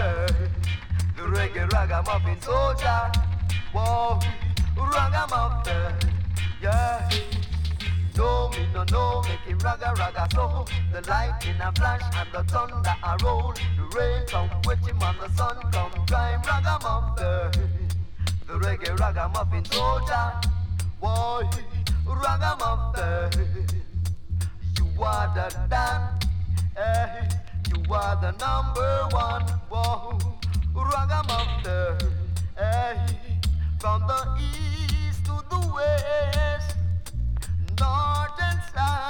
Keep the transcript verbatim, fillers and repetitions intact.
Hey, the reggae ragamuffin soldier. Whoa, ragamuffin, yeah. No, me no know, make him raga raga so. The lightning a flash and the thunder a roll. The rain come wet him and the sun come dry him ragamuffin. The reggae ragamuffin soldier. Boy, ragamuffin. You are the Dan, eh? You are the number one. Whoa, ragamuffin, eh? From the east to the west, north and south.